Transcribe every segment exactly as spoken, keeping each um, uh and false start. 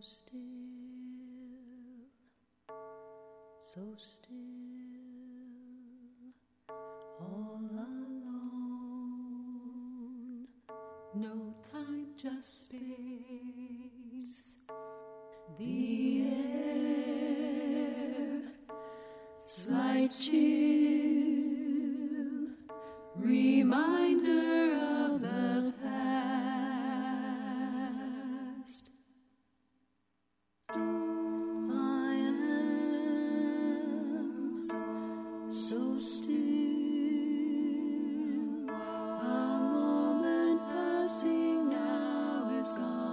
still, so still, all alone. No time, just space. The air, slight chill, reminder of the past. I am so still, a moment passing now is gone.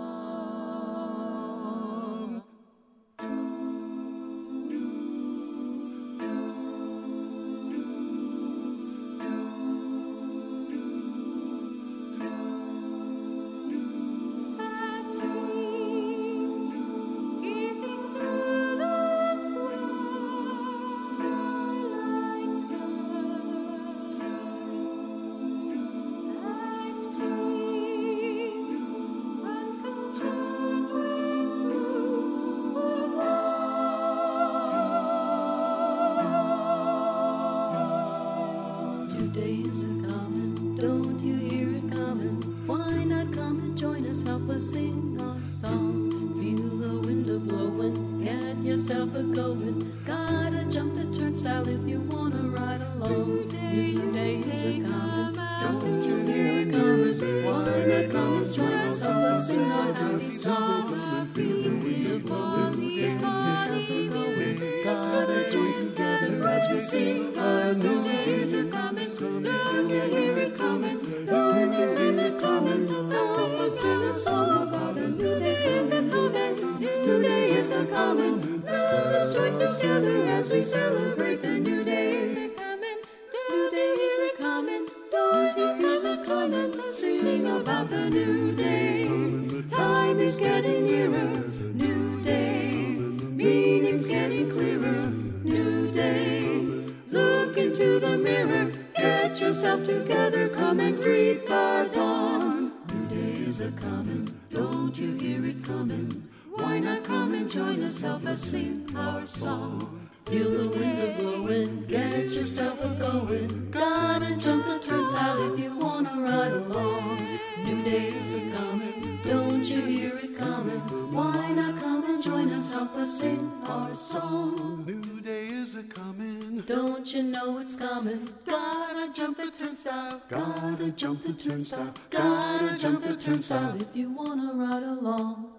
Day is a-comin', don't you hear it comin'? Why not come and join us, help us sing our song? Feel the wind a-blowin', get yourself a-goin'. Gotta jump the turnstile if you wanna ride along. New day is a-comin', don't you hear it comin'? Why not come and join us, help us sing our happy song? Feel the wind a-blowin', get yourself a-goin'. Gotta join together as we sing our song. Don't you hear it coming? Don't you hear it coming? Help us sing a song about a new day is a coming. New day is a coming. Let us join together as we celebrate the new day is a coming. New day is a coming. Don't you hear it coming? Singing about the new day. Time is getting nearer. New day. Meaning's getting clearer. New day. Look into the mirror. Get yourself together, come and greet the dawn. New day is a-comin', don't you hear it comin'? Why not come and join us, help us sing our song? Feel the wind a-blowin', get yourself a-goin'. Gotta jump the turnstile if you wanna ride along. New day is a-comin', don't you hear it comin'? Why not come and join us, help us sing our song? New day is a-comin', don't you know it's comin'? Gotta jump the turnstile, gotta jump the turnstile, gotta jump the turnstile if you wanna ride along.